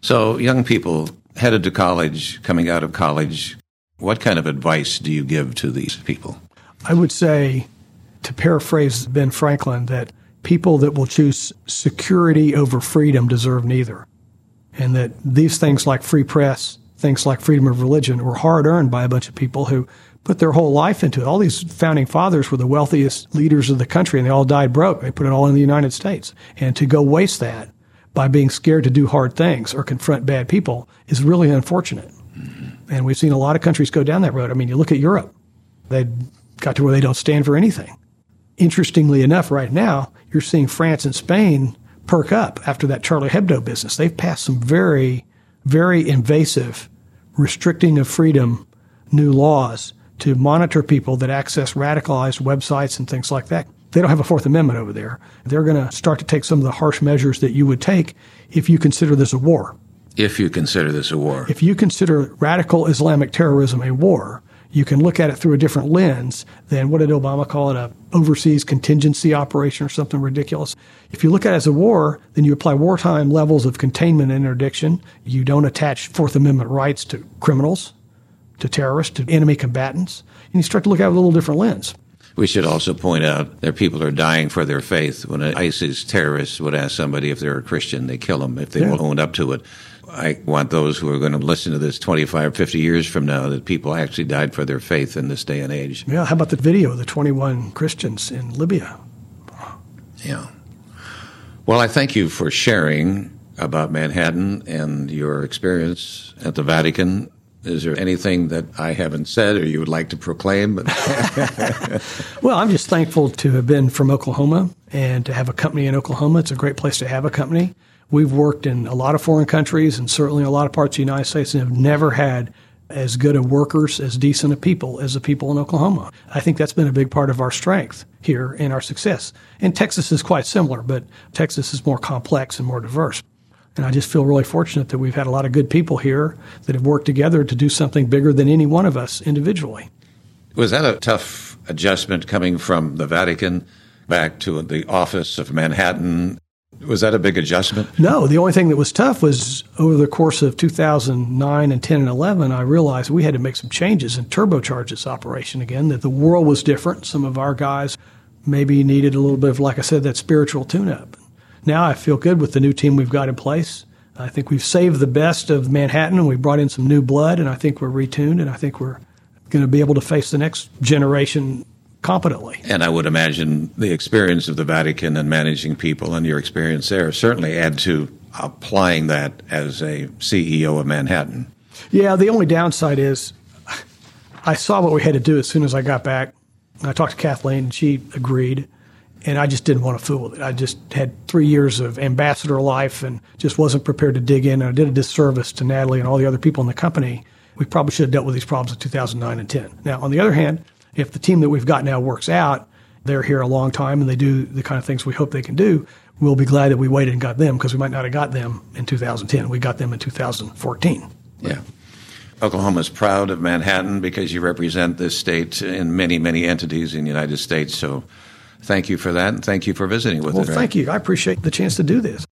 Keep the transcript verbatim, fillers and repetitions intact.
So young people headed to college, coming out of college, what kind of advice do you give to these people? I would say, to paraphrase Ben Franklin, that people that will choose security over freedom deserve neither. And that these things like free press, things like freedom of religion were hard earned by a bunch of people who put their whole life into it. All these founding fathers were the wealthiest leaders of the country, and they all died broke. They put it all in the United States. And to go waste that by being scared to do hard things or confront bad people is really unfortunate. Mm-hmm. And we've seen a lot of countries go down that road. I mean, you look at Europe. They got to where they don't stand for anything. Interestingly enough, right now, you're seeing France and Spain perk up after that Charlie Hebdo business. They've passed some very, very invasive, restricting of freedom, new laws to monitor people that access radicalized websites and things like that. They don't have a Fourth Amendment over there. They're going to start to take some of the harsh measures that you would take if you consider this a war. If you consider this a war. If you consider radical Islamic terrorism a war, you can look at it through a different lens than, what did Obama call it, a overseas contingency operation or something ridiculous. If you look at it as a war, then you apply wartime levels of containment and interdiction. You don't attach Fourth Amendment rights to criminals, to terrorists, to enemy combatants. And you start to look at it with a little different lens. We should also point out that people are dying for their faith. When an ISIS terrorist would ask somebody if they're a Christian, they kill them if they Yeah. won't own up to it. I want those who are going to listen to this twenty-five, fifty years from now that people actually died for their faith in this day and age. Yeah, how about the video of the twenty-one Christians in Libya? Yeah. Well, I thank you for sharing about Manhattan and your experience at the Vatican. Is there anything that I haven't said or you would like to proclaim? Well, I'm just thankful to have been from Oklahoma and to have a company in Oklahoma. It's a great place to have a company. We've worked in a lot of foreign countries and certainly a lot of parts of the United States and have never had as good of workers, as decent of people as the people in Oklahoma. I think that's been a big part of our strength here and our success. And Texas is quite similar, but Texas is more complex and more diverse. And I just feel really fortunate that we've had a lot of good people here that have worked together to do something bigger than any one of us individually. Was that a tough adjustment coming from the Vatican back to the office of Manhattan? Was that a big adjustment? No, the only thing that was tough was over the course of two thousand nine and ten and eleven, I realized we had to make some changes and turbocharge this operation again, that the world was different. Some of our guys maybe needed a little bit of, like I said, that spiritual tune-up. Now I feel good with the new team we've got in place. I think we've saved the best of Manhattan, and we brought in some new blood, and I think we're retuned, and I think we're going to be able to face the next generation competently. And I would imagine the experience of the Vatican and managing people and your experience there certainly add to applying that as a C E O of Manhattan. Yeah, the only downside is I saw what we had to do as soon as I got back. I talked to Kathleen, and she agreed. And I just didn't want to fool with it. I just had three years of ambassador life and just wasn't prepared to dig in. And I did a disservice to Natalie and all the other people in the company. We probably should have dealt with these problems in two thousand nine and ten. Now, on the other hand, if the team that we've got now works out, they're here a long time and they do the kind of things we hope they can do, we'll be glad that we waited and got them, because we might not have got them in two thousand ten. We got them in two thousand fourteen. Yeah. Oklahoma's proud of Manhattan because you represent this state in many, many entities in the United States. So thank you for that, and thank you for visiting with Well, us. thank you. I appreciate the chance to do this.